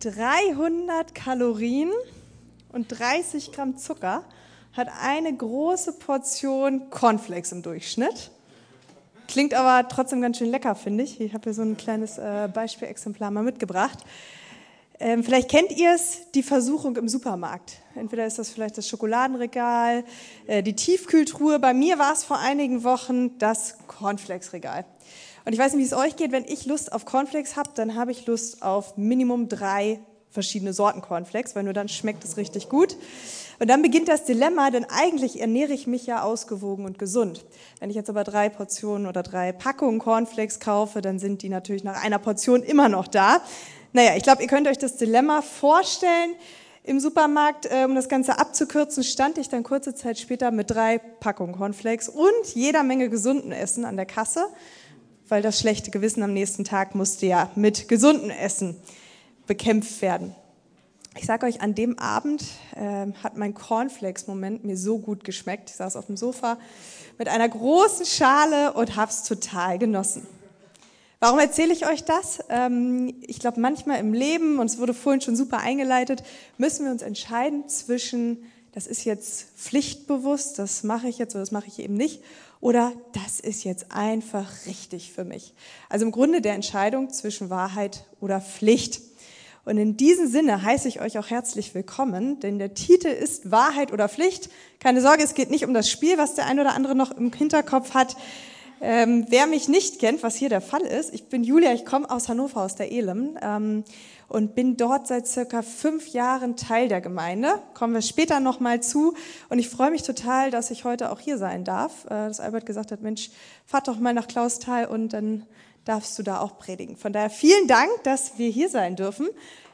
300 Kalorien und 30 Gramm Zucker hat eine große Portion Cornflakes im Durchschnitt. Klingt aber trotzdem ganz schön lecker, finde ich. Ich habe hier so ein kleines Beispielexemplar mal mitgebracht. Vielleicht kennt ihr es, die Versuchung im Supermarkt. Entweder ist das vielleicht das Schokoladenregal, die Tiefkühltruhe. Bei mir war es vor einigen Wochen das Cornflakes-Regal. Und ich weiß nicht, wie es euch geht. Wenn ich Lust auf Cornflakes habe, dann habe ich Lust auf Minimum 3 verschiedene Sorten Cornflakes, weil nur dann schmeckt es richtig gut. Und dann beginnt das Dilemma, denn eigentlich ernähre ich mich ja ausgewogen und gesund. Wenn ich jetzt aber 3 Portionen oder 3 Packungen Cornflakes kaufe, dann sind die natürlich nach einer Portion immer noch da. Naja, ich glaube, ihr könnt euch das Dilemma vorstellen. Im Supermarkt, um das Ganze abzukürzen, stand ich dann kurze Zeit später mit 3 Packungen Cornflakes und jeder Menge gesunden Essen an der Kasse, weil das schlechte Gewissen am nächsten Tag musste ja mit gesundem Essen bekämpft werden. Ich sage euch, an dem Abend hat mein Cornflakes-Moment mir so gut geschmeckt. Ich saß auf dem Sofa mit einer großen Schale und habe es total genossen. Warum erzähle ich euch das? Ich glaube, manchmal im Leben, und es wurde vorhin schon super eingeleitet, müssen wir uns entscheiden zwischen, das ist jetzt pflichtbewusst, das mache ich jetzt oder das mache ich eben nicht, oder das ist jetzt einfach richtig für mich. Also im Grunde der Entscheidung zwischen Wahrheit oder Pflicht. Und in diesem Sinne heiße ich euch auch herzlich willkommen, denn der Titel ist Wahrheit oder Pflicht. Keine Sorge, es geht nicht um das Spiel, was der ein oder andere noch im Hinterkopf hat. Wer mich nicht kennt, was hier der Fall ist, ich bin Julia, ich komme aus Hannover, aus der Elim und bin dort seit circa 5 Jahren Teil der Gemeinde. Kommen wir später nochmal zu und ich freue mich total, dass ich heute auch hier sein darf. Dass Albert gesagt hat, Mensch, fahrt doch mal nach Clausthal und dann darfst du da auch predigen. Von daher vielen Dank, dass wir hier sein dürfen.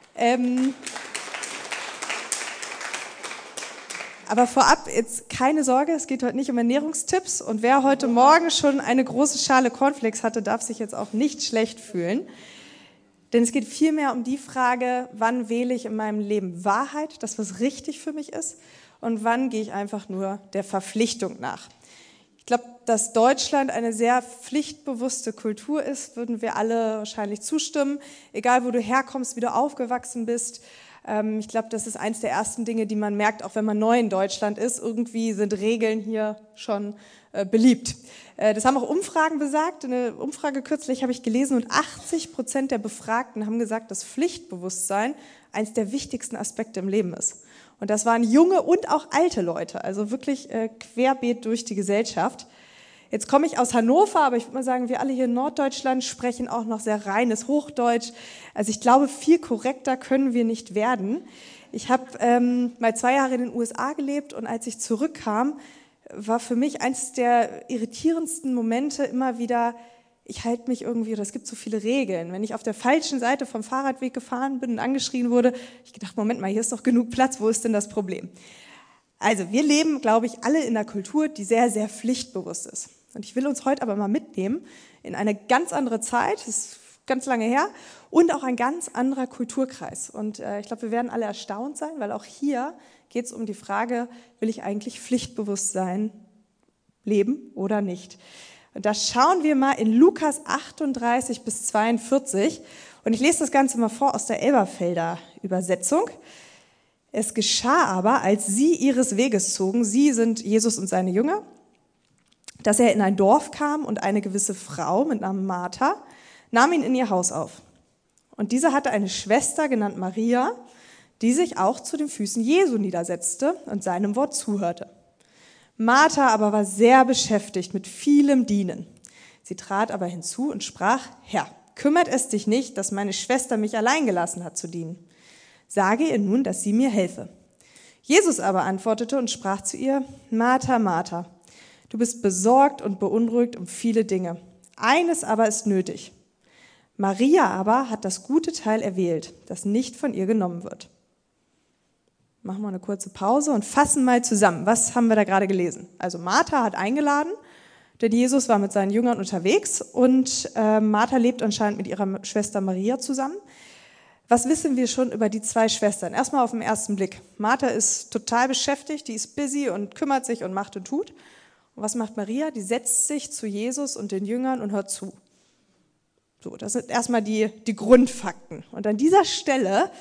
Aber vorab, jetzt keine Sorge, es geht heute nicht um Ernährungstipps. Und wer heute Morgen schon eine große Schale Cornflakes hatte, darf sich jetzt auch nicht schlecht fühlen. Denn es geht vielmehr um die Frage, wann wähle ich in meinem Leben Wahrheit, das, was richtig für mich ist, und wann gehe ich einfach nur der Verpflichtung nach. Ich glaube, dass Deutschland eine sehr pflichtbewusste Kultur ist, würden wir alle wahrscheinlich zustimmen. Egal, wo du herkommst, wie du aufgewachsen bist. Ich glaube, das ist eins der ersten Dinge, die man merkt, auch wenn man neu in Deutschland ist. Irgendwie sind Regeln hier schon beliebt. Das haben auch Umfragen besagt. Eine Umfrage kürzlich habe ich gelesen und 80% der Befragten haben gesagt, dass Pflichtbewusstsein eins der wichtigsten Aspekte im Leben ist. Und das waren junge und auch alte Leute, also wirklich querbeet durch die Gesellschaft. Jetzt komme ich aus Hannover, aber ich würde mal sagen, wir alle hier in Norddeutschland sprechen auch noch sehr reines Hochdeutsch. Also ich glaube, viel korrekter können wir nicht werden. Ich habe mal 2 Jahre in den USA gelebt und als ich zurückkam, war für mich eins der irritierendsten Momente immer wieder, ich halte mich irgendwie, oder es gibt so viele Regeln. Wenn ich auf der falschen Seite vom Fahrradweg gefahren bin und angeschrien wurde, ich gedacht, Moment mal, hier ist doch genug Platz, wo ist denn das Problem? Also wir leben, glaube ich, alle in einer Kultur, die sehr, sehr pflichtbewusst ist. Und ich will uns heute aber mal mitnehmen in eine ganz andere Zeit, das ist ganz lange her, und auch ein ganz anderer Kulturkreis. Und ich glaube, wir werden alle erstaunt sein, weil auch hier geht es um die Frage, will ich eigentlich pflichtbewusst sein, leben oder nicht? Und da schauen wir mal in Lukas 38 bis 42. Und ich lese das Ganze mal vor aus der Elberfelder Übersetzung. Es geschah aber, als sie ihres Weges zogen, sie sind Jesus und seine Jünger, dass er in ein Dorf kam und eine gewisse Frau mit Namen Martha nahm ihn in ihr Haus auf. Und diese hatte eine Schwester genannt Maria, die sich auch zu den Füßen Jesu niedersetzte und seinem Wort zuhörte. Martha aber war sehr beschäftigt mit vielem Dienen. Sie trat aber hinzu und sprach, Herr, kümmert es dich nicht, dass meine Schwester mich allein gelassen hat zu dienen. Sage ihr nun, dass sie mir helfe. Jesus aber antwortete und sprach zu ihr, Martha, Martha, du bist besorgt und beunruhigt um viele Dinge. Eines aber ist nötig. Maria aber hat das gute Teil erwählt, das nicht von ihr genommen wird. Machen wir eine kurze Pause und fassen mal zusammen. Was haben wir da gerade gelesen? Also Martha hat eingeladen, denn Jesus war mit seinen Jüngern unterwegs und Martha lebt anscheinend mit ihrer Schwester Maria zusammen. Was wissen wir schon über die 2 Schwestern? Erstmal auf den ersten Blick. Martha ist total beschäftigt, die ist busy und kümmert sich und macht und tut. Und was macht Maria? Die setzt sich zu Jesus und den Jüngern und hört zu. So, das sind erstmal die Grundfakten. Und an dieser Stelle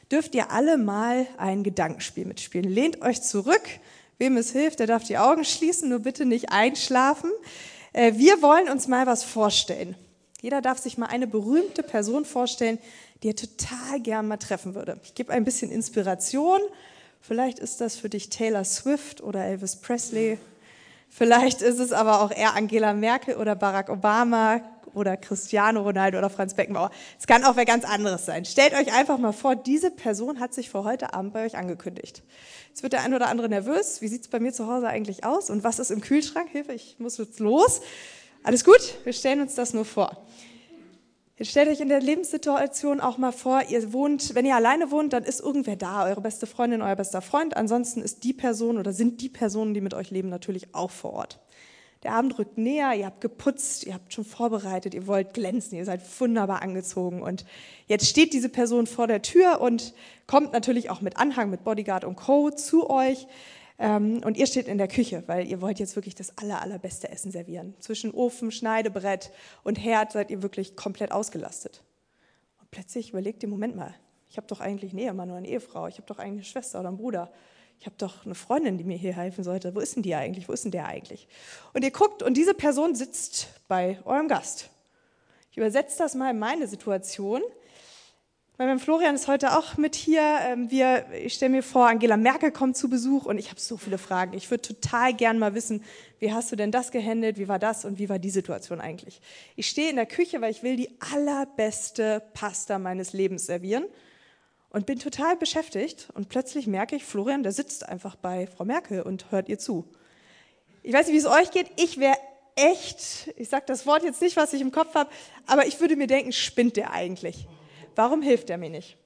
dürft ihr alle mal ein Gedankenspiel mitspielen. Lehnt euch zurück. Wem es hilft, der darf die Augen schließen, nur bitte nicht einschlafen. Wir wollen uns mal was vorstellen. Jeder darf sich mal eine berühmte Person vorstellen, die er total gern mal treffen würde. Ich gebe ein bisschen Inspiration. Vielleicht ist das für dich Taylor Swift oder Elvis Presley. Vielleicht ist es aber auch eher Angela Merkel oder Barack Obama oder Cristiano Ronaldo oder Franz Beckenbauer. Es kann auch wer ganz anderes sein. Stellt euch einfach mal vor, diese Person hat sich für heute Abend bei euch angekündigt. Jetzt wird der ein oder andere nervös. Wie sieht es bei mir zu Hause eigentlich aus? Und was ist im Kühlschrank? Hilfe, ich muss jetzt los. Alles gut? Wir stellen uns das nur vor. Jetzt stellt euch in der Lebenssituation auch mal vor, ihr wohnt, wenn ihr alleine wohnt, dann ist irgendwer da, eure beste Freundin, euer bester Freund. Ansonsten ist die Person oder sind die Personen, die mit euch leben, natürlich auch vor Ort. Der Abend rückt näher, ihr habt geputzt, ihr habt schon vorbereitet, ihr wollt glänzen, ihr seid wunderbar angezogen und jetzt steht diese Person vor der Tür und kommt natürlich auch mit Anhang, mit Bodyguard und Co. zu euch. Und ihr steht in der Küche, weil ihr wollt jetzt wirklich das allerbeste Essen servieren. Zwischen Ofen, Schneidebrett und Herd seid ihr wirklich komplett ausgelastet. Und plötzlich überlegt ihr, Moment mal, ich habe doch eigentlich einen Ehemann oder eine Ehefrau, ich habe doch eigentlich eine Schwester oder einen Bruder, ich habe doch eine Freundin, die mir hier helfen sollte. Wo ist denn die eigentlich? Wo ist denn der eigentlich? Und ihr guckt und diese Person sitzt bei eurem Gast. Ich übersetze das mal in meine Situation. Mein Florian ist heute auch mit hier. Ich stelle mir vor, Angela Merkel kommt zu Besuch und ich habe so viele Fragen. Ich würde total gern mal wissen, wie hast du denn das gehandelt, wie war das und wie war die Situation eigentlich? Ich stehe in der Küche, weil ich will die allerbeste Pasta meines Lebens servieren und bin total beschäftigt und plötzlich merke ich, Florian, der sitzt einfach bei Frau Merkel und hört ihr zu. Ich weiß nicht, wie es euch geht, ich wäre echt, ich sage das Wort jetzt nicht, was ich im Kopf habe, aber ich würde mir denken, spinnt der eigentlich? Warum hilft er mir nicht?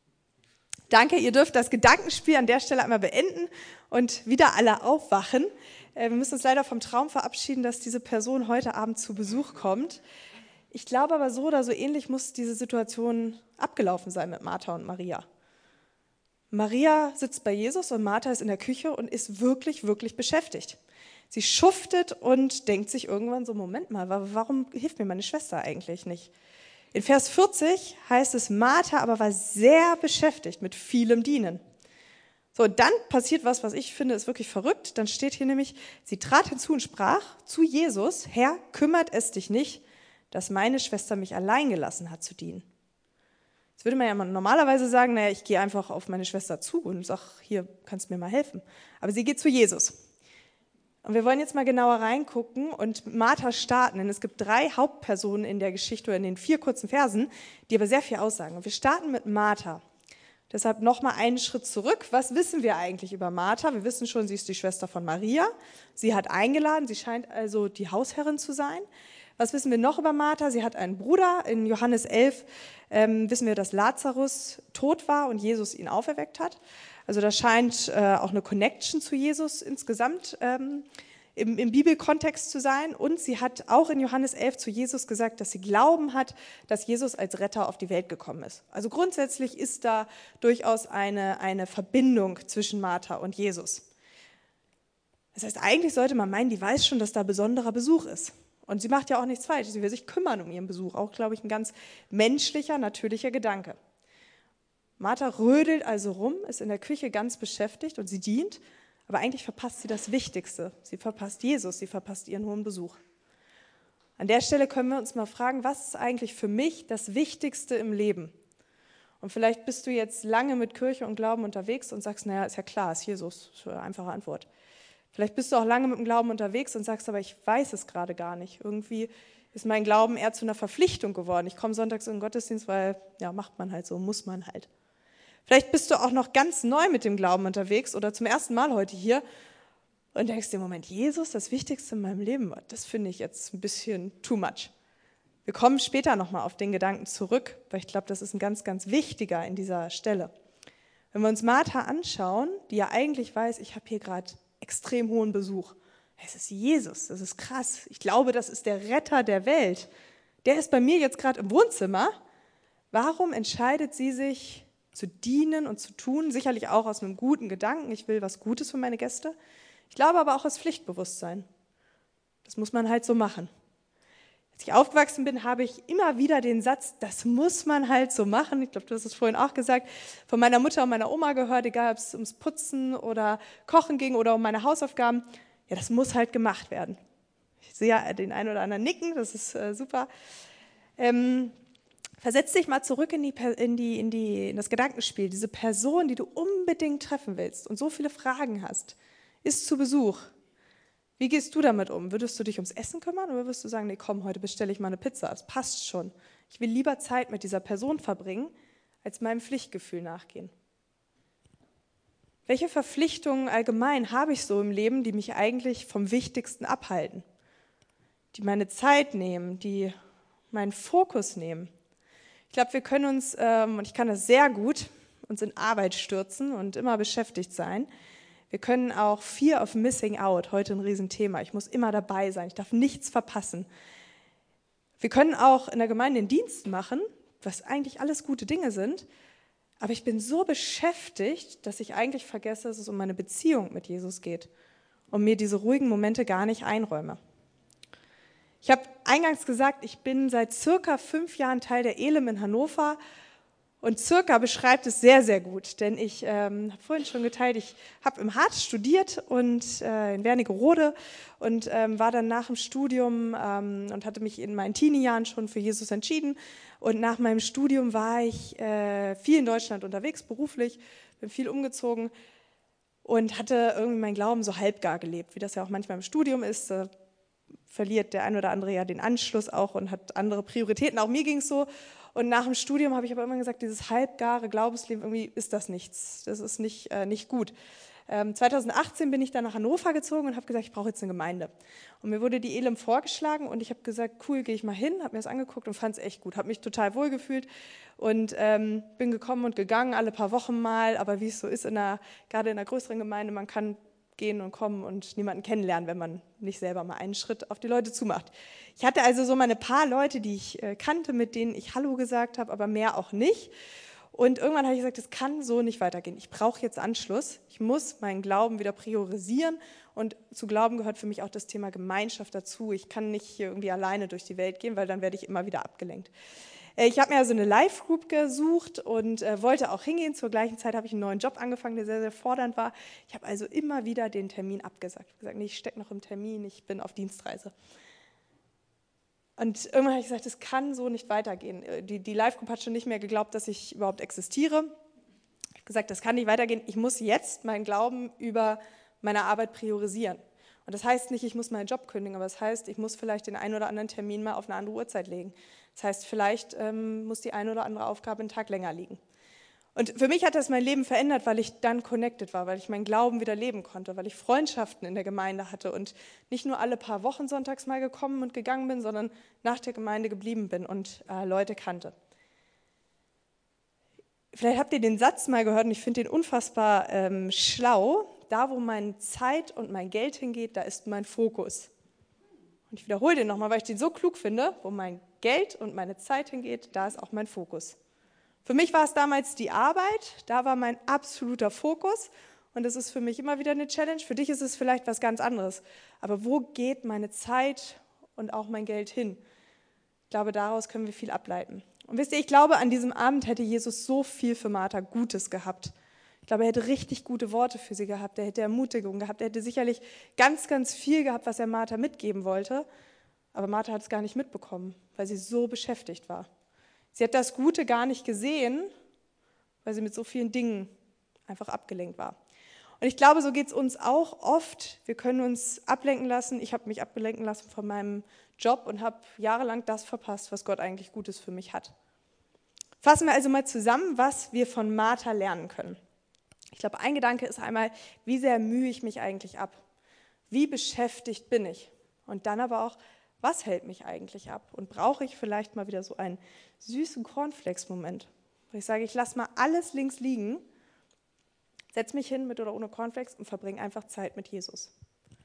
Danke, ihr dürft das Gedankenspiel an der Stelle einmal beenden und wieder alle aufwachen. Wir müssen uns leider vom Traum verabschieden, dass diese Person heute Abend zu Besuch kommt. Ich glaube aber so oder so ähnlich muss diese Situation abgelaufen sein mit Martha und Maria. Maria sitzt bei Jesus und Martha ist in der Küche und ist wirklich, wirklich beschäftigt. Sie schuftet und denkt sich irgendwann so, Moment mal, warum hilft mir meine Schwester eigentlich nicht? In Vers 40 heißt es, Martha aber war sehr beschäftigt mit vielem Dienen. So, und dann passiert was ich finde, ist wirklich verrückt. Dann steht hier nämlich, sie trat hinzu und sprach zu Jesus, Herr, kümmert es dich nicht, dass meine Schwester mich allein gelassen hat zu dienen. Jetzt würde man ja normalerweise sagen, naja, ich gehe einfach auf meine Schwester zu und sage, hier, kannst du mir mal helfen. Aber sie geht zu Jesus. Und wir wollen jetzt mal genauer reingucken und Martha starten, denn es gibt 3 Hauptpersonen in der Geschichte oder in den 4 kurzen Versen, die aber sehr viel aussagen. Und wir starten mit Martha. Deshalb nochmal einen Schritt zurück. Was wissen wir eigentlich über Martha? Wir wissen schon, sie ist die Schwester von Maria. Sie hat eingeladen, sie scheint also die Hausherrin zu sein. Was wissen wir noch über Martha? Sie hat einen Bruder. In Johannes 11 wissen wir, dass Lazarus tot war und Jesus ihn auferweckt hat. Also da scheint auch eine Connection zu Jesus insgesamt im Bibelkontext zu sein. Und sie hat auch in Johannes 11 zu Jesus gesagt, dass sie Glauben hat, dass Jesus als Retter auf die Welt gekommen ist. Also grundsätzlich ist da durchaus eine Verbindung zwischen Martha und Jesus. Das heißt, eigentlich sollte man meinen, die weiß schon, dass da besonderer Besuch ist. Und sie macht ja auch nichts falsch. Sie will sich kümmern um ihren Besuch. Auch, glaube ich, ein ganz menschlicher, natürlicher Gedanke. Martha rödelt also rum, ist in der Küche ganz beschäftigt und sie dient, aber eigentlich verpasst sie das Wichtigste. Sie verpasst Jesus, sie verpasst ihren hohen Besuch. An der Stelle können wir uns mal fragen, was ist eigentlich für mich das Wichtigste im Leben? Und vielleicht bist du jetzt lange mit Kirche und Glauben unterwegs und sagst, naja, ist ja klar, ist Jesus, ist eine einfache Antwort. Vielleicht bist du auch lange mit dem Glauben unterwegs und sagst, aber ich weiß es gerade gar nicht. Irgendwie ist mein Glauben eher zu einer Verpflichtung geworden. Ich komme sonntags in den Gottesdienst, weil, ja, macht man halt so, muss man halt. Vielleicht bist du auch noch ganz neu mit dem Glauben unterwegs oder zum ersten Mal heute hier und denkst dir, Moment, Jesus, das Wichtigste in meinem Leben, das finde ich jetzt ein bisschen too much. Wir kommen später nochmal auf den Gedanken zurück, weil ich glaube, das ist ein ganz, ganz wichtiger in dieser Stelle. Wenn wir uns Martha anschauen, die ja eigentlich weiß, ich habe hier gerade extrem hohen Besuch. Es ist Jesus, das ist krass. Ich glaube, das ist der Retter der Welt. Der ist bei mir jetzt gerade im Wohnzimmer. Warum entscheidet sie sich zu dienen und zu tun? Sicherlich auch aus einem guten Gedanken. Ich will was Gutes für meine Gäste. Ich glaube aber auch aus Pflichtbewusstsein. Das muss man halt so machen. Als ich aufgewachsen bin, habe ich immer wieder den Satz, das muss man halt so machen. Ich glaube, du hast es vorhin auch gesagt, von meiner Mutter und meiner Oma gehört, egal ob es ums Putzen oder Kochen ging oder um meine Hausaufgaben. Ja, das muss halt gemacht werden. Ich sehe ja den einen oder anderen nicken, das ist super. Versetz dich mal zurück in das Gedankenspiel. Diese Person, die du unbedingt treffen willst und so viele Fragen hast, ist zu Besuch. Wie gehst du damit um? Würdest du dich ums Essen kümmern oder würdest du sagen, nee, komm, heute bestelle ich mal eine Pizza, das passt schon. Ich will lieber Zeit mit dieser Person verbringen, als meinem Pflichtgefühl nachgehen. Welche Verpflichtungen allgemein habe ich so im Leben, die mich eigentlich vom Wichtigsten abhalten? Die meine Zeit nehmen, die meinen Fokus nehmen? Ich glaube, wir können uns, und ich kann das sehr gut, uns in Arbeit stürzen und immer beschäftigt sein. Wir können auch Fear of Missing Out, heute ein Riesenthema. Ich muss immer dabei sein, ich darf nichts verpassen. Wir können auch in der Gemeinde den Dienst machen, was eigentlich alles gute Dinge sind, aber ich bin so beschäftigt, dass ich eigentlich vergesse, dass es um meine Beziehung mit Jesus geht und mir diese ruhigen Momente gar nicht einräume. Ich habe eingangs gesagt, ich bin seit circa 5 Jahren Teil der ELEM in Hannover. Und circa beschreibt es sehr, sehr gut, denn ich habe vorhin schon geteilt, ich habe im Harz studiert und in Wernigerode und war dann nach dem Studium und hatte mich in meinen Teenie-Jahren schon für Jesus entschieden. Und nach meinem Studium war ich viel in Deutschland unterwegs, beruflich, bin viel umgezogen und hatte irgendwie meinen Glauben so halbgar gelebt, wie das ja auch manchmal im Studium ist. Verliert der ein oder andere ja den Anschluss auch und hat andere Prioritäten. Auch mir ging es so. Und nach dem Studium habe ich aber immer gesagt, dieses halbgare Glaubensleben, irgendwie ist das nichts. Das ist nicht gut. 2018 bin ich dann nach Hannover gezogen und habe gesagt, ich brauche jetzt eine Gemeinde. Und mir wurde die ELEM vorgeschlagen und ich habe gesagt, cool, gehe ich mal hin, habe mir das angeguckt und fand es echt gut. Habe mich total wohl gefühlt und bin gekommen und gegangen, alle paar Wochen mal. Aber wie es so ist, gerade in einer größeren Gemeinde, man kann gehen und kommen und niemanden kennenlernen, wenn man nicht selber mal einen Schritt auf die Leute zumacht. Ich hatte also so meine paar Leute, die ich kannte, mit denen ich Hallo gesagt habe, aber mehr auch nicht. Und irgendwann habe ich gesagt, das kann so nicht weitergehen. Ich brauche jetzt Anschluss. Ich muss meinen Glauben wieder priorisieren. Und zu Glauben gehört für mich auch das Thema Gemeinschaft dazu. Ich kann nicht hier irgendwie alleine durch die Welt gehen, weil dann werde ich immer wieder abgelenkt. Ich habe mir also eine Live-Group gesucht und wollte auch hingehen. Zur gleichen Zeit habe ich einen neuen Job angefangen, der sehr, sehr fordernd war. Ich habe also immer wieder den Termin abgesagt. Ich habe gesagt, nee, ich stecke noch im Termin, ich bin auf Dienstreise. Und irgendwann habe ich gesagt, das kann so nicht weitergehen. Die Live-Group hat schon nicht mehr geglaubt, dass ich überhaupt existiere. Ich habe gesagt, das kann nicht weitergehen. Ich muss jetzt meinen Glauben über meine Arbeit priorisieren. Und das heißt nicht, ich muss meinen Job kündigen, aber das heißt, ich muss vielleicht den einen oder anderen Termin mal auf eine andere Uhrzeit legen. Das heißt, vielleicht muss die eine oder andere Aufgabe einen Tag länger liegen. Und für mich hat das mein Leben verändert, weil ich dann connected war, weil ich meinen Glauben wieder leben konnte, weil ich Freundschaften in der Gemeinde hatte und nicht nur alle paar Wochen sonntags mal gekommen und gegangen bin, sondern nach der Gemeinde geblieben bin und Leute kannte. Vielleicht habt ihr den Satz mal gehört und ich finde den unfassbar schlau. Da, wo meine Zeit und mein Geld hingeht, da ist mein Fokus. Und ich wiederhole den nochmal, weil ich den so klug finde. Wo mein Geld und meine Zeit hingeht, da ist auch mein Fokus. Für mich war es damals die Arbeit, da war mein absoluter Fokus. Und das ist für mich immer wieder eine Challenge. Für dich ist es vielleicht was ganz anderes. Aber wo geht meine Zeit und auch mein Geld hin? Ich glaube, daraus können wir viel ableiten. Und wisst ihr, ich glaube, an diesem Abend hätte Jesus so viel für Martha Gutes gehabt. Ich glaube, er hätte richtig gute Worte für sie gehabt, er hätte Ermutigung gehabt, er hätte sicherlich ganz, ganz viel gehabt, was er Martha mitgeben wollte. Aber Martha hat es gar nicht mitbekommen, weil sie so beschäftigt war. Sie hat das Gute gar nicht gesehen, weil sie mit so vielen Dingen einfach abgelenkt war. Und ich glaube, so geht es uns auch oft. Wir können uns ablenken lassen. Ich habe mich ablenken lassen von meinem Job und habe jahrelang das verpasst, was Gott eigentlich Gutes für mich hat. Fassen wir also mal zusammen, was wir von Martha lernen können. Ich glaube, ein Gedanke ist einmal, wie sehr mühe ich mich eigentlich ab? Wie beschäftigt bin ich? Und dann aber auch, was hält mich eigentlich ab? Und brauche ich vielleicht mal wieder so einen süßen Cornflakes-Moment, wo ich sage, ich lasse mal alles links liegen, setze mich hin mit oder ohne Cornflakes und verbringe einfach Zeit mit Jesus.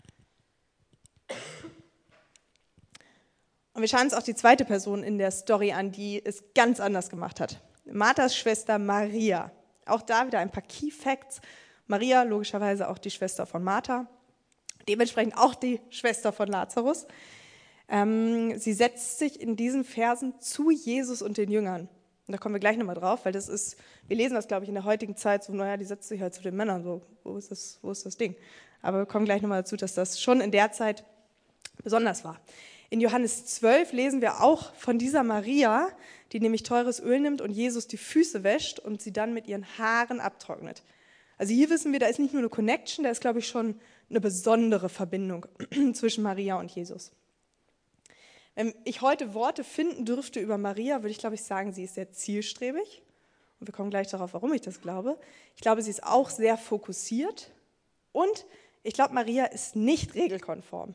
Und wir schauen uns auch die zweite Person in der Story an, die es ganz anders gemacht hat. Marthas Schwester Maria. Auch da wieder ein paar Key Facts. Maria, logischerweise auch die Schwester von Martha, dementsprechend auch die Schwester von Lazarus. Sie setzt sich in diesen Versen zu Jesus und den Jüngern. Und da kommen wir gleich nochmal drauf, weil das ist, wir lesen das, glaube ich, in der heutigen Zeit so, naja, die setzt sich halt zu den Männern, so, wo ist das Ding? Aber wir kommen gleich nochmal dazu, dass das schon in der Zeit besonders war. In Johannes 12 lesen wir auch von dieser Maria, die nämlich teures Öl nimmt und Jesus die Füße wäscht und sie dann mit ihren Haaren abtrocknet. Also hier wissen wir, da ist nicht nur eine Connection, da ist, glaube ich, schon eine besondere Verbindung zwischen Maria und Jesus. Wenn ich heute Worte finden dürfte über Maria, würde ich, glaube ich, sagen, sie ist sehr zielstrebig. Und wir kommen gleich darauf, warum ich das glaube. Ich glaube, sie ist auch sehr fokussiert. Und ich glaube, Maria ist nicht regelkonform.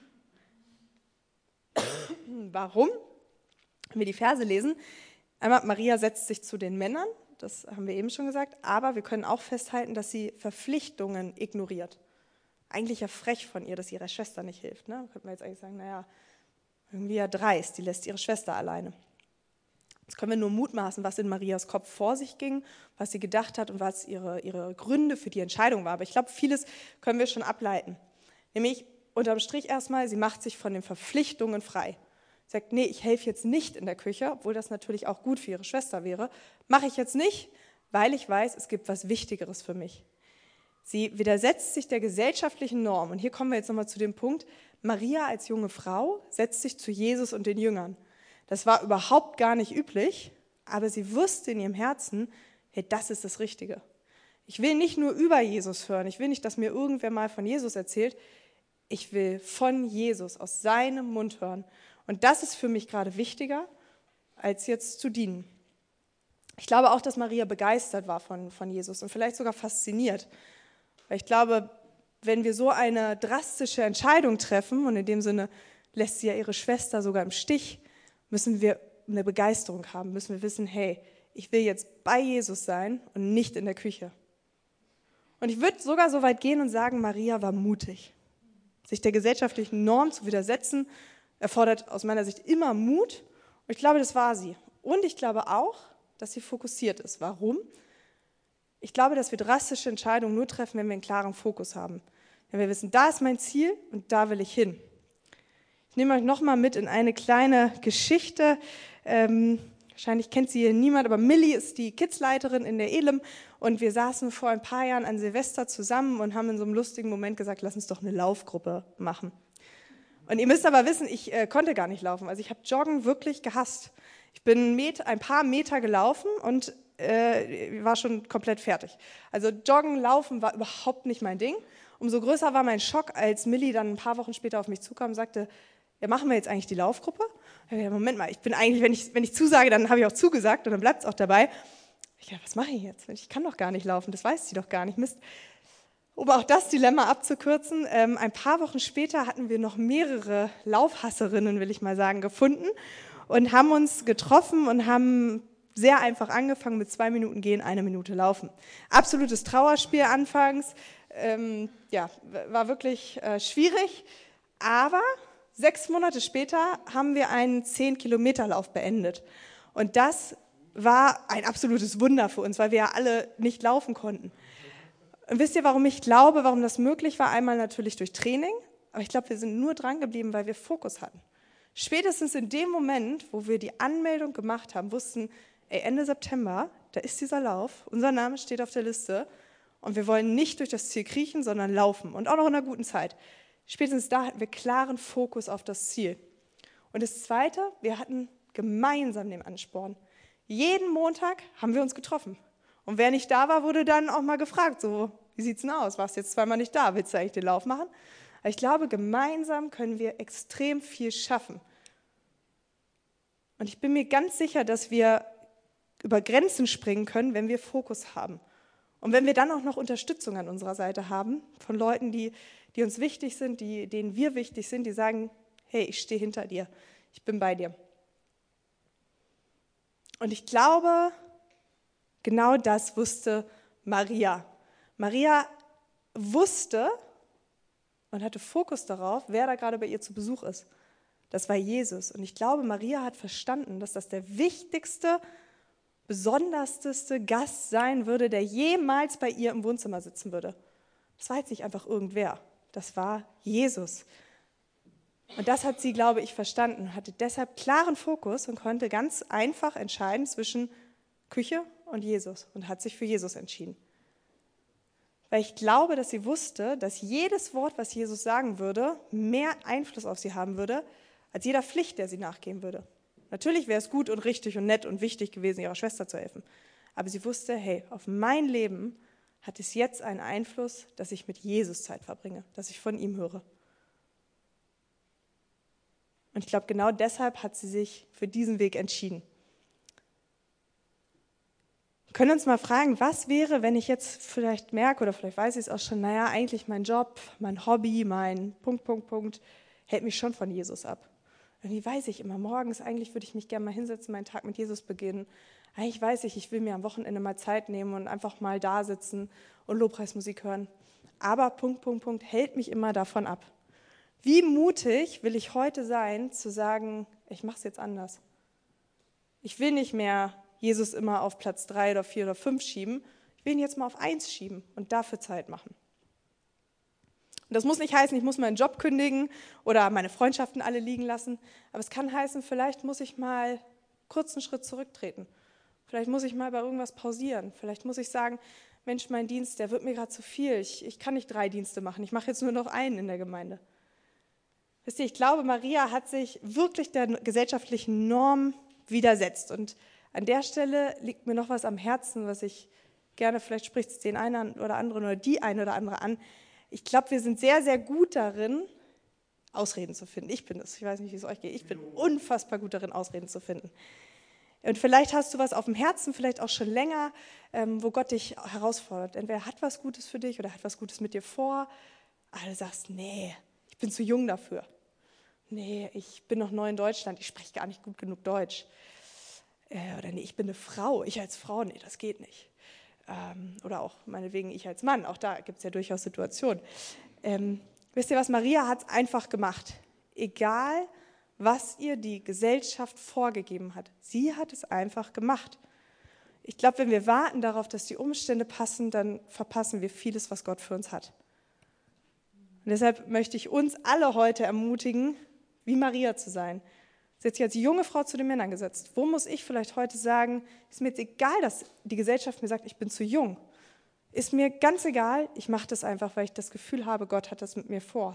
Warum? Wenn wir die Verse lesen, einmal, Maria setzt sich zu den Männern, das haben wir eben schon gesagt, aber wir können auch festhalten, dass sie Verpflichtungen ignoriert. Eigentlich ja frech von ihr, dass sie ihrer Schwester nicht hilft. Ne? Da könnte man jetzt eigentlich sagen, naja, irgendwie ja dreist, die lässt ihre Schwester alleine. Jetzt können wir nur mutmaßen, was in Marias Kopf vor sich ging, was sie gedacht hat und was ihre Gründe für die Entscheidung war. Aber ich glaube, vieles können wir schon ableiten. Nämlich unterm Strich erstmal, sie macht sich von den Verpflichtungen frei. Sie sagt, nee, ich helfe jetzt nicht in der Küche, obwohl das natürlich auch gut für ihre Schwester wäre. Mache ich jetzt nicht, weil ich weiß, es gibt was Wichtigeres für mich. Sie widersetzt sich der gesellschaftlichen Norm. Und hier kommen wir jetzt nochmal zu dem Punkt, Maria als junge Frau setzt sich zu Jesus und den Jüngern. Das war überhaupt gar nicht üblich, aber sie wusste in ihrem Herzen, hey, das ist das Richtige. Ich will nicht nur über Jesus hören, ich will nicht, dass mir irgendwer mal von Jesus erzählt, ich will von Jesus, aus seinem Mund hören. Und das ist für mich gerade wichtiger, als jetzt zu dienen. Ich glaube auch, dass Maria begeistert war von Jesus und vielleicht sogar fasziniert. Weil ich glaube, wenn wir so eine drastische Entscheidung treffen, und in dem Sinne lässt sie ja ihre Schwester sogar im Stich, müssen wir eine Begeisterung haben, müssen wir wissen, hey, ich will jetzt bei Jesus sein und nicht in der Küche. Und ich würde sogar so weit gehen und sagen, Maria war mutig. Sich der gesellschaftlichen Norm zu widersetzen, erfordert aus meiner Sicht immer Mut. Und ich glaube, das war sie. Und ich glaube auch, dass sie fokussiert ist. Warum? Ich glaube, dass wir drastische Entscheidungen nur treffen, wenn wir einen klaren Fokus haben. Wenn wir wissen, da ist mein Ziel und da will ich hin. Ich nehme euch nochmal mit in eine kleine Geschichte. Wahrscheinlich kennt sie hier niemand, aber Millie ist die Kidsleiterin in der Elim. Und wir saßen vor ein paar Jahren an Silvester zusammen und haben in so einem lustigen Moment gesagt, lass uns doch eine Laufgruppe machen. Und ihr müsst aber wissen, ich konnte gar nicht laufen. Also ich habe Joggen wirklich gehasst. Ich bin ein paar Meter gelaufen und war schon komplett fertig. Also Joggen, Laufen war überhaupt nicht mein Ding. Umso größer war mein Schock, als Millie dann ein paar Wochen später auf mich zukam und sagte, ja, machen wir jetzt eigentlich die Laufgruppe? Ja, Moment mal, ich bin eigentlich, wenn ich zusage, dann habe ich auch zugesagt und dann bleibt es auch dabei. Ich dachte, was mache ich jetzt? Ich kann doch gar nicht laufen, das weiß sie doch gar nicht. Mist. Um auch das Dilemma abzukürzen, ein paar Wochen später hatten wir noch mehrere Laufhasserinnen, will ich mal sagen, gefunden und haben uns getroffen und haben sehr einfach angefangen mit 2 Minuten gehen, 1 Minute laufen. Absolutes Trauerspiel anfangs, war wirklich schwierig, aber 6 Monate später haben wir einen 10-Kilometer-Lauf beendet. Und das war ein absolutes Wunder für uns, weil wir ja alle nicht laufen konnten. Und wisst ihr, warum ich glaube, warum das möglich war? Einmal natürlich durch Training, aber ich glaube, wir sind nur dran geblieben, weil wir Fokus hatten. Spätestens in dem Moment, wo wir die Anmeldung gemacht haben, wussten, Ende September, da ist dieser Lauf, unser Name steht auf der Liste und wir wollen nicht durch das Ziel kriechen, sondern laufen und auch noch in einer guten Zeit. Spätestens da hatten wir klaren Fokus auf das Ziel. Und das Zweite, wir hatten gemeinsam den Ansporn. Jeden Montag haben wir uns getroffen. Und wer nicht da war, wurde dann auch mal gefragt, so, wie sieht's denn aus? Warst jetzt zweimal nicht da? Willst du eigentlich den Lauf machen? Aber ich glaube, gemeinsam können wir extrem viel schaffen. Und ich bin mir ganz sicher, dass wir über Grenzen springen können, wenn wir Fokus haben. Und wenn wir dann auch noch Unterstützung an unserer Seite haben, von Leuten, die uns wichtig sind, denen wir wichtig sind, die sagen, hey, ich stehe hinter dir, ich bin bei dir. Und ich glaube, genau das wusste Maria. Maria wusste und hatte Fokus darauf, wer da gerade bei ihr zu Besuch ist. Das war Jesus. Und ich glaube, Maria hat verstanden, dass das der wichtigste, besonderste Gast sein würde, der jemals bei ihr im Wohnzimmer sitzen würde. Das war jetzt nicht einfach irgendwer. Das war Jesus. Und das hat sie, glaube ich, verstanden, hatte deshalb klaren Fokus und konnte ganz einfach entscheiden zwischen Küche und Jesus und hat sich für Jesus entschieden. Weil ich glaube, dass sie wusste, dass jedes Wort, was Jesus sagen würde, mehr Einfluss auf sie haben würde, als jeder Pflicht, der sie nachgehen würde. Natürlich wäre es gut und richtig und nett und wichtig gewesen, ihrer Schwester zu helfen. Aber sie wusste, hey, auf mein Leben hat es jetzt einen Einfluss, dass ich mit Jesus Zeit verbringe, dass ich von ihm höre. Und ich glaube, genau deshalb hat sie sich für diesen Weg entschieden. Wir können uns mal fragen, was wäre, wenn ich jetzt vielleicht merke, oder vielleicht weiß ich es auch schon, eigentlich mein Job, mein Hobby, mein Punkt, hält mich schon von Jesus ab. Irgendwie weiß ich immer, morgens eigentlich würde ich mich gerne mal hinsetzen, meinen Tag mit Jesus beginnen. Eigentlich weiß ich will mir am Wochenende mal Zeit nehmen und einfach mal da sitzen und Lobpreismusik hören. Aber Punkt, hält mich immer davon ab. Wie mutig will ich heute sein, zu sagen, ich mache es jetzt anders. Ich will nicht mehr Jesus immer auf Platz 3 oder 4 oder 5 schieben. Ich will ihn jetzt mal auf 1 schieben und dafür Zeit machen. Und das muss nicht heißen, ich muss meinen Job kündigen oder meine Freundschaften alle liegen lassen. Aber es kann heißen, vielleicht muss ich mal kurz einen Schritt zurücktreten. Vielleicht muss ich mal bei irgendwas pausieren. Vielleicht muss ich sagen, Mensch, mein Dienst, der wird mir gerade zu viel. Ich kann nicht 3 Dienste machen. Ich mache jetzt nur noch einen in der Gemeinde. Wisst ihr, ich glaube, Maria hat sich wirklich der gesellschaftlichen Norm widersetzt. Und an der Stelle liegt mir noch was am Herzen, was ich gerne, vielleicht spricht es den einen oder anderen oder die eine oder andere an. Ich glaube, wir sind sehr, sehr gut darin, Ausreden zu finden. Ich bin es, ich weiß nicht, wie es euch geht. Ich bin unfassbar gut darin, Ausreden zu finden. Und vielleicht hast du was auf dem Herzen, vielleicht auch schon länger, wo Gott dich herausfordert. Entweder hat was Gutes für dich oder hat was Gutes mit dir vor. Aber du sagst, nee, ich bin zu jung dafür. Nee, ich bin noch neu in Deutschland, ich spreche gar nicht gut genug Deutsch. Oder nee, ich bin eine Frau, ich als Frau, nee, das geht nicht. Oder auch meinetwegen ich als Mann, auch da gibt es ja durchaus Situationen. Wisst ihr was, Maria hat es einfach gemacht. Egal, was ihr die Gesellschaft vorgegeben hat. Sie hat es einfach gemacht. Ich glaube, wenn wir warten darauf, dass die Umstände passen, dann verpassen wir vieles, was Gott für uns hat. Und deshalb möchte ich uns alle heute ermutigen, wie Maria zu sein. Sie hat sich als junge Frau zu den Männern gesetzt. Wo muss ich vielleicht heute sagen, ist mir jetzt egal, dass die Gesellschaft mir sagt, ich bin zu jung. Ist mir ganz egal, ich mache das einfach, weil ich das Gefühl habe, Gott hat das mit mir vor.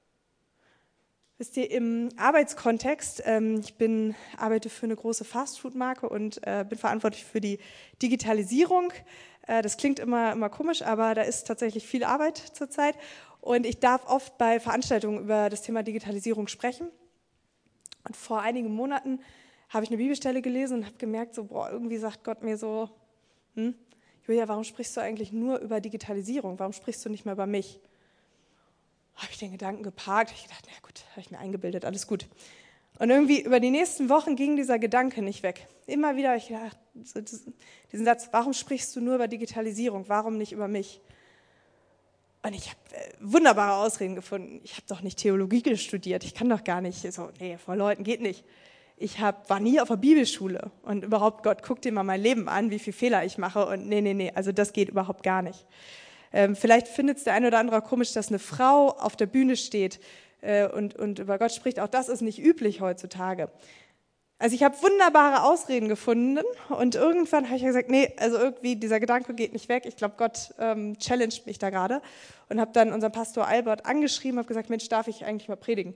Wisst ihr, im Arbeitskontext, ich arbeite für eine große Fastfood-Marke und bin verantwortlich für die Digitalisierung. Das klingt immer komisch, aber da ist tatsächlich viel Arbeit zurzeit. Und ich darf oft bei Veranstaltungen über das Thema Digitalisierung sprechen. Und vor einigen Monaten habe ich eine Bibelstelle gelesen und habe gemerkt, irgendwie sagt Gott mir so, Julia, warum sprichst du eigentlich nur über Digitalisierung? Warum sprichst du nicht mehr über mich? Habe ich den Gedanken geparkt. Ich gedacht, na gut, habe ich mir eingebildet, alles gut. Und irgendwie über die nächsten Wochen ging dieser Gedanke nicht weg. Immer wieder habe ich gedacht, diesen Satz, warum sprichst du nur über Digitalisierung? Warum nicht über mich? Und ich habe wunderbare Ausreden gefunden. Ich habe doch nicht Theologie studiert. Ich kann doch gar nicht. Vor Leuten geht nicht. Ich war nie auf der Bibelschule. Und überhaupt, Gott, guck dir mal mein Leben an, wie viele Fehler ich mache. Und nee, also das geht überhaupt gar nicht. Vielleicht findet es der eine oder andere komisch, dass eine Frau auf der Bühne steht und über Gott spricht. Auch das ist nicht üblich heutzutage. Also ich habe wunderbare Ausreden gefunden und irgendwann habe ich gesagt, nee, also irgendwie dieser Gedanke geht nicht weg. Ich glaube, Gott challenged mich da gerade und habe dann unseren Pastor Albert angeschrieben, habe gesagt, Mensch, darf ich eigentlich mal predigen?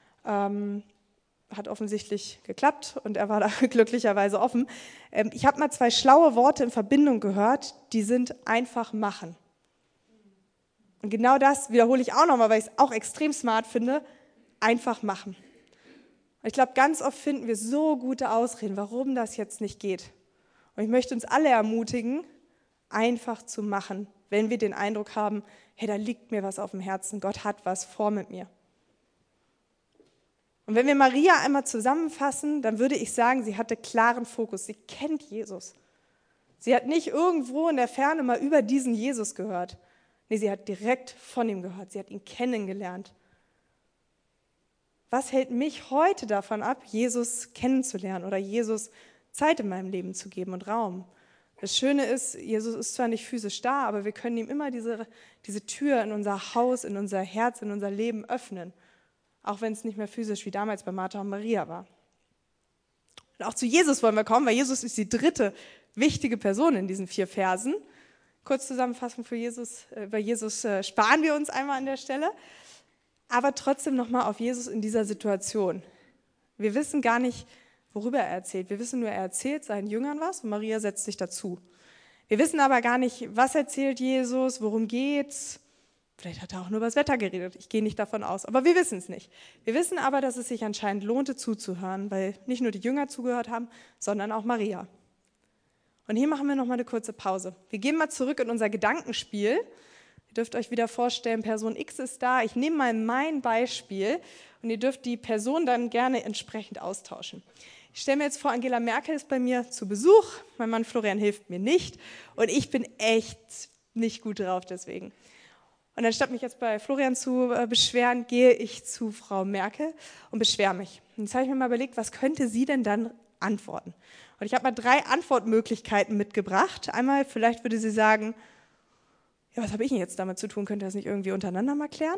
Hat offensichtlich geklappt und er war da glücklicherweise offen. Ich habe mal 2 schlaue Worte in Verbindung gehört, die sind einfach machen. Und genau das wiederhole ich auch nochmal, weil ich es auch extrem smart finde, einfach machen. Und ich glaube, ganz oft finden wir so gute Ausreden, warum das jetzt nicht geht. Und ich möchte uns alle ermutigen, einfach zu machen, wenn wir den Eindruck haben, hey, da liegt mir was auf dem Herzen, Gott hat was vor mit mir. Und wenn wir Maria einmal zusammenfassen, dann würde ich sagen, sie hatte klaren Fokus, sie kennt Jesus. Sie hat nicht irgendwo in der Ferne mal über diesen Jesus gehört. Nee, sie hat direkt von ihm gehört, sie hat ihn kennengelernt. Was hält mich heute davon ab, Jesus kennenzulernen oder Jesus Zeit in meinem Leben zu geben und Raum? Das Schöne ist, Jesus ist zwar nicht physisch da, aber wir können ihm immer diese Tür in unser Haus, in unser Herz, in unser Leben öffnen. auch wenn es nicht mehr physisch wie damals bei Martha und Maria war. Und auch zu Jesus wollen wir kommen, weil Jesus ist die dritte wichtige Person in diesen 4 Versen. Kurzzusammenfassung für Jesus, über Jesus sparen wir uns einmal an der Stelle. Aber trotzdem nochmal auf Jesus in dieser Situation. Wir wissen gar nicht, worüber er erzählt. Wir wissen nur, er erzählt seinen Jüngern was und Maria setzt sich dazu. Wir wissen aber gar nicht, was erzählt Jesus, worum geht's. Vielleicht hat er auch nur über das Wetter geredet. Ich gehe nicht davon aus, aber wir wissen es nicht. Wir wissen aber, dass es sich anscheinend lohnte zuzuhören, weil nicht nur die Jünger zugehört haben, sondern auch Maria. Und hier machen wir nochmal eine kurze Pause. Wir gehen mal zurück in unser Gedankenspiel. Ihr dürft euch wieder vorstellen, Person X ist da. Ich nehme mal mein Beispiel und ihr dürft die Person dann gerne entsprechend austauschen. Ich stelle mir jetzt vor, Angela Merkel ist bei mir zu Besuch. Mein Mann Florian hilft mir nicht und ich bin echt nicht gut drauf deswegen. Und anstatt mich jetzt bei Florian zu beschweren, gehe ich zu Frau Merkel und beschwere mich. Und jetzt habe ich mir mal überlegt, was könnte sie denn dann antworten? Und ich habe mal 3 Antwortmöglichkeiten mitgebracht. Einmal, vielleicht würde sie sagen, ja, was habe ich denn jetzt damit zu tun? Könnt ihr das nicht irgendwie untereinander mal klären?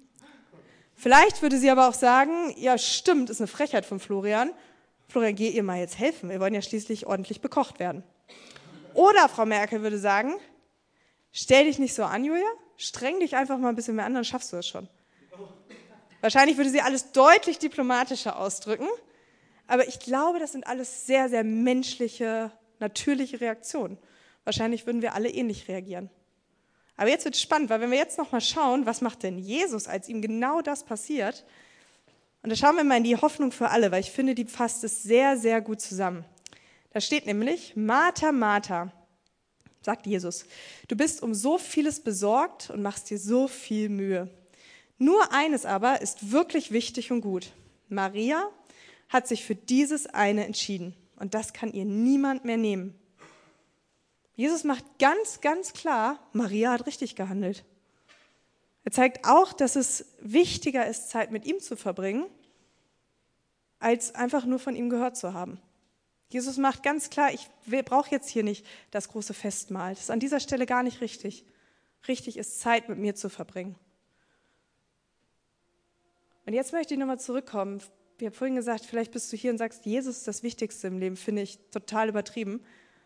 Vielleicht würde sie aber auch sagen, ja stimmt, ist eine Frechheit von Florian. Florian, geh ihr mal jetzt helfen. Wir wollen ja schließlich ordentlich bekocht werden. Oder Frau Merkel würde sagen, stell dich nicht so an, Julia. Streng dich einfach mal ein bisschen mehr an, dann schaffst du es schon. Wahrscheinlich würde sie alles deutlich diplomatischer ausdrücken, aber ich glaube, das sind alles sehr, sehr menschliche, natürliche Reaktionen. Wahrscheinlich würden wir alle ähnlich reagieren. Aber jetzt wird es spannend, weil wenn wir jetzt nochmal schauen, was macht denn Jesus, als ihm genau das passiert? Und da schauen wir mal in die Hoffnung für alle, weil ich finde, die fasst es sehr, sehr gut zusammen. Da steht nämlich, Martha, Martha, sagt Jesus, du bist um so vieles besorgt und machst dir so viel Mühe. Nur eines aber ist wirklich wichtig und gut. Maria hat sich für dieses eine entschieden und das kann ihr niemand mehr nehmen. Jesus macht ganz, ganz klar, Maria hat richtig gehandelt. Er zeigt auch, dass es wichtiger ist, Zeit mit ihm zu verbringen, als einfach nur von ihm gehört zu haben. Jesus macht ganz klar, ich brauche jetzt hier nicht das große Festmahl. Das ist an dieser Stelle gar nicht richtig. Richtig ist, Zeit mit mir zu verbringen. Und jetzt möchte ich nochmal zurückkommen. Ich habe vorhin gesagt, vielleicht bist du hier und sagst, Jesus ist das Wichtigste im Leben, finde ich total übertrieben.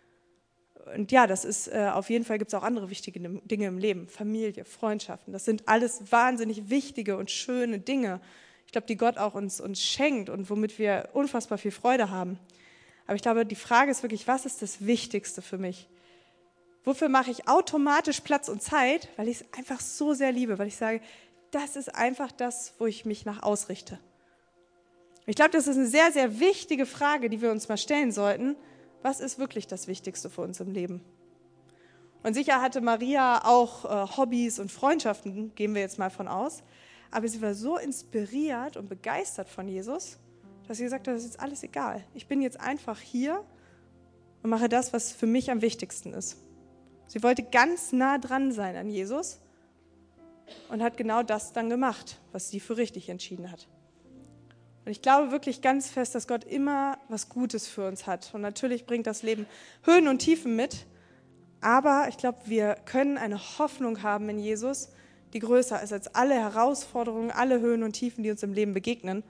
Und ja, das ist auf jeden Fall, gibt es auch andere wichtige Dinge im Leben. Familie, Freundschaften, das sind alles wahnsinnig wichtige und schöne Dinge. Ich glaube, die Gott auch uns schenkt und womit wir unfassbar viel Freude haben. Aber ich glaube, die Frage ist wirklich, was ist das Wichtigste für mich? Wofür mache ich automatisch Platz und Zeit? Weil ich es einfach so sehr liebe, weil ich sage, das ist einfach das, wo ich mich nach ausrichte. Ich glaube, das ist eine sehr, sehr wichtige Frage, die wir uns mal stellen sollten. Was ist wirklich das Wichtigste für uns im Leben? Und sicher hatte Maria auch Hobbys und Freundschaften, gehen wir jetzt mal von aus. Aber sie war so inspiriert und begeistert von Jesus, dass sie gesagt hat, das ist jetzt alles egal. Ich bin jetzt einfach hier und mache das, was für mich am wichtigsten ist. Sie wollte ganz nah dran sein an Jesus und hat genau das dann gemacht, was sie für richtig entschieden hat. Und ich glaube wirklich ganz fest, dass Gott immer was Gutes für uns hat. Und natürlich bringt das Leben Höhen und Tiefen mit. Aber ich glaube, wir können eine Hoffnung haben in Jesus, die größer ist als alle Herausforderungen, alle Höhen und Tiefen, die uns im Leben begegnen.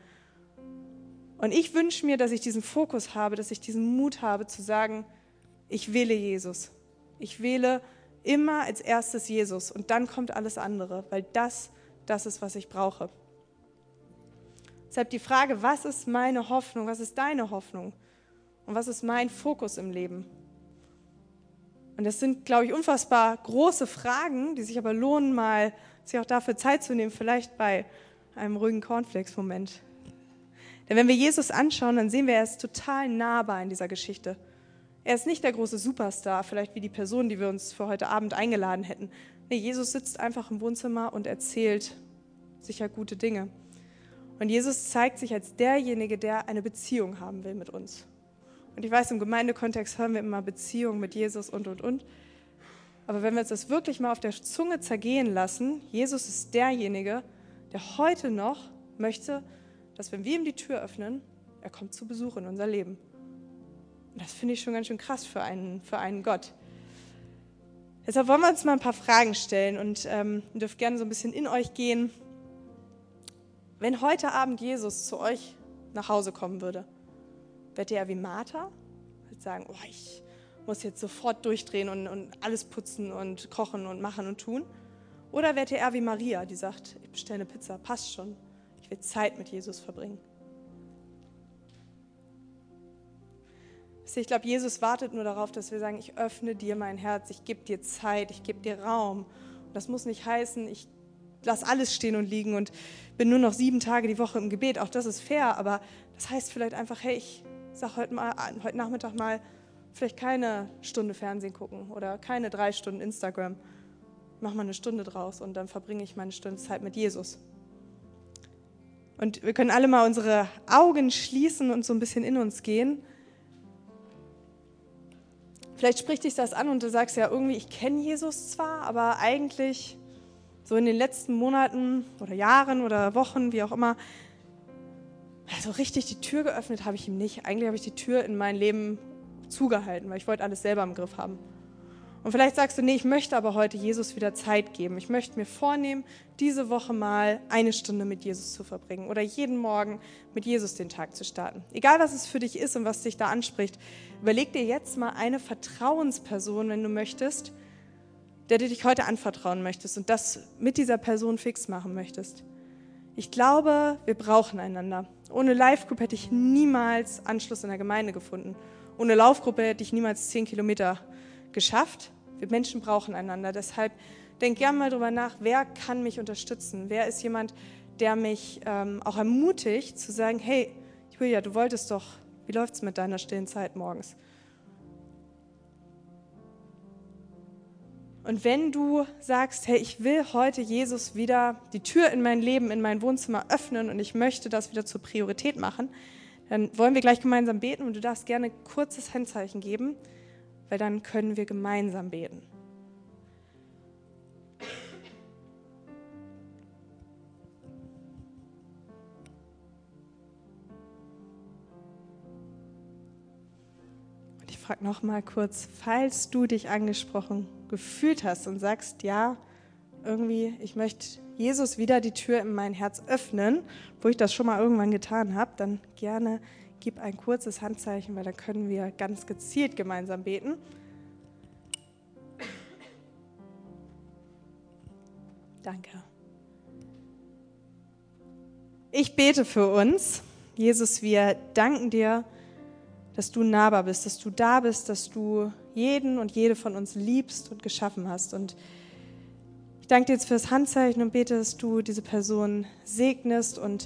Und ich wünsche mir, dass ich diesen Fokus habe, dass ich diesen Mut habe zu sagen, ich wähle Jesus. Ich wähle immer als erstes Jesus und dann kommt alles andere, weil das ist, was ich brauche. Deshalb die Frage, was ist meine Hoffnung, was ist deine Hoffnung und was ist mein Fokus im Leben? Und das sind, glaube ich, unfassbar große Fragen, die sich aber lohnen, mal sich auch dafür Zeit zu nehmen, vielleicht bei einem ruhigen Cornflakes-Moment. Denn wenn wir Jesus anschauen, dann sehen wir, er ist total nahbar in dieser Geschichte. Er ist nicht der große Superstar, vielleicht wie die Person, die wir uns für heute Abend eingeladen hätten. Nee, Jesus sitzt einfach im Wohnzimmer und erzählt sicher gute Dinge. Und Jesus zeigt sich als derjenige, der eine Beziehung haben will mit uns. Und ich weiß, im Gemeindekontext hören wir immer Beziehung mit Jesus und. Aber wenn wir uns das wirklich mal auf der Zunge zergehen lassen, Jesus ist derjenige, der heute noch möchte, dass wenn wir ihm die Tür öffnen, er kommt zu Besuch in unser Leben. Und das finde ich schon ganz schön krass für einen Gott. Deshalb wollen wir uns mal ein paar Fragen stellen und ihr dürft gerne so ein bisschen in euch gehen. Wenn heute Abend Jesus zu euch nach Hause kommen würde, wärt ihr eher wie Martha? Würdet sagen, oh, ich muss jetzt sofort durchdrehen und alles putzen und kochen und machen und tun? Oder wärt ihr eher wie Maria, die sagt, ich bestelle eine Pizza, passt schon, ich will Zeit mit Jesus verbringen? Ich glaube, Jesus wartet nur darauf, dass wir sagen, ich öffne dir mein Herz, ich gebe dir Zeit, ich gebe dir Raum. Und das muss nicht heißen, ich lasse alles stehen und liegen und bin nur noch 7 Tage die Woche im Gebet. Auch das ist fair, aber das heißt vielleicht einfach, hey, ich sage heute Nachmittag mal vielleicht keine Stunde Fernsehen gucken oder keine 3 Stunden Instagram. Mach mal eine Stunde draus und dann verbringe ich meine Stunde Zeit mit Jesus. Und wir können alle mal unsere Augen schließen und so ein bisschen in uns gehen. Vielleicht spricht dich das an und du sagst ja irgendwie, ich kenne Jesus zwar, aber eigentlich so in den letzten Monaten oder Jahren oder Wochen, wie auch immer, also richtig die Tür geöffnet habe ich ihm nicht. Eigentlich habe ich die Tür in mein Leben zugehalten, weil ich wollte alles selber im Griff haben. Und vielleicht sagst du, nee, ich möchte aber heute Jesus wieder Zeit geben. Ich möchte mir vornehmen, diese Woche mal 1 Stunde mit Jesus zu verbringen oder jeden Morgen mit Jesus den Tag zu starten. Egal, was es für dich ist und was dich da anspricht, überleg dir jetzt mal eine Vertrauensperson, wenn du möchtest, der du dich heute anvertrauen möchtest und das mit dieser Person fix machen möchtest. Ich glaube, wir brauchen einander. Ohne Live-Group hätte ich niemals Anschluss in der Gemeinde gefunden. Ohne Laufgruppe hätte ich niemals 10 Kilometer geschafft. Wir Menschen brauchen einander. Deshalb denk gerne mal drüber nach, wer kann mich unterstützen? Wer ist jemand, der mich auch ermutigt, zu sagen, hey, Julia, du wolltest doch, wie läuft's mit deiner stillen Zeit morgens? Und wenn du sagst, hey, ich will heute Jesus wieder die Tür in mein Leben, in mein Wohnzimmer öffnen und ich möchte das wieder zur Priorität machen, dann wollen wir gleich gemeinsam beten und du darfst gerne ein kurzes Handzeichen geben, weil dann können wir gemeinsam beten. Und ich frage noch mal kurz, falls du dich angesprochen gefühlt hast und sagst, ja, irgendwie, ich möchte Jesus wieder die Tür in mein Herz öffnen, wo ich das schon mal irgendwann getan habe, dann gerne gib ein kurzes Handzeichen, weil dann können wir ganz gezielt gemeinsam beten. Danke. Ich bete für uns. Jesus, wir danken dir, dass du nahbar bist, dass du da bist, dass du jeden und jede von uns liebst und geschaffen hast. Und ich danke dir jetzt für das Handzeichen und bete, dass du diese Person segnest und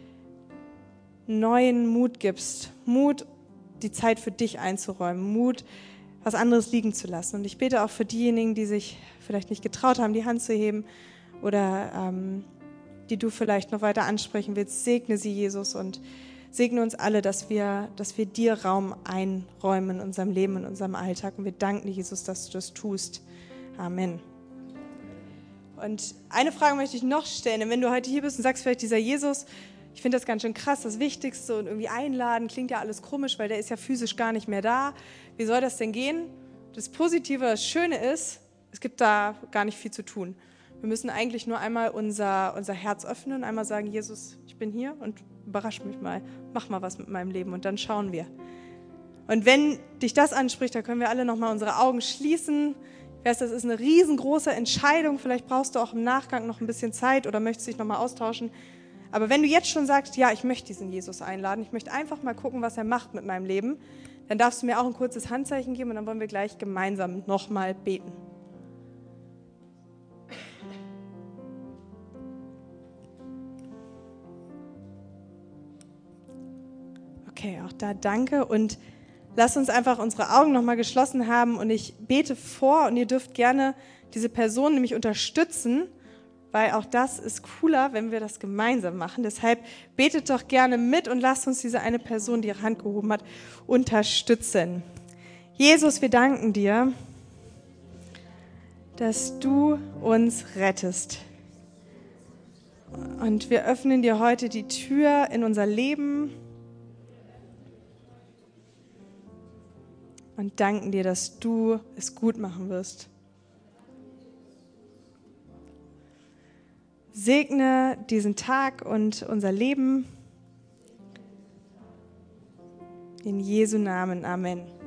neuen Mut gibst. Mut, die Zeit für dich einzuräumen. Mut, was anderes liegen zu lassen. Und ich bete auch für diejenigen, die sich vielleicht nicht getraut haben, die Hand zu heben oder die du vielleicht noch weiter ansprechen willst. Segne sie, Jesus, und segne uns alle, dass wir dir Raum einräumen in unserem Leben, in unserem Alltag. Und wir danken dir, Jesus, dass du das tust. Amen. Und eine Frage möchte ich noch stellen. Wenn du heute hier bist und sagst vielleicht, dieser Jesus, ich finde das ganz schön krass, das Wichtigste und irgendwie einladen, klingt ja alles komisch, weil der ist ja physisch gar nicht mehr da. Wie soll das denn gehen? Das Positive, das Schöne ist, es gibt da gar nicht viel zu tun. Wir müssen eigentlich nur einmal unser Herz öffnen, einmal sagen, Jesus, ich bin hier und überrasch mich mal, mach mal was mit meinem Leben und dann schauen wir. Und wenn dich das anspricht, dann können wir alle nochmal unsere Augen schließen. Ich weiß, das ist eine riesengroße Entscheidung, vielleicht brauchst du auch im Nachgang noch ein bisschen Zeit oder möchtest dich nochmal austauschen. Aber wenn du jetzt schon sagst, ja, ich möchte diesen Jesus einladen, ich möchte einfach mal gucken, was er macht mit meinem Leben, dann darfst du mir auch ein kurzes Handzeichen geben und dann wollen wir gleich gemeinsam nochmal beten. Okay, auch da danke und lass uns einfach unsere Augen nochmal geschlossen haben und ich bete vor und ihr dürft gerne diese Person nämlich unterstützen, weil auch das ist cooler, wenn wir das gemeinsam machen. Deshalb betet doch gerne mit und lasst uns diese eine Person, die ihre Hand gehoben hat, unterstützen. Jesus, wir danken dir, dass du uns rettest. Und wir öffnen dir heute die Tür in unser Leben und danken dir, dass du es gut machen wirst. Segne diesen Tag und unser Leben. In Jesu Namen. Amen.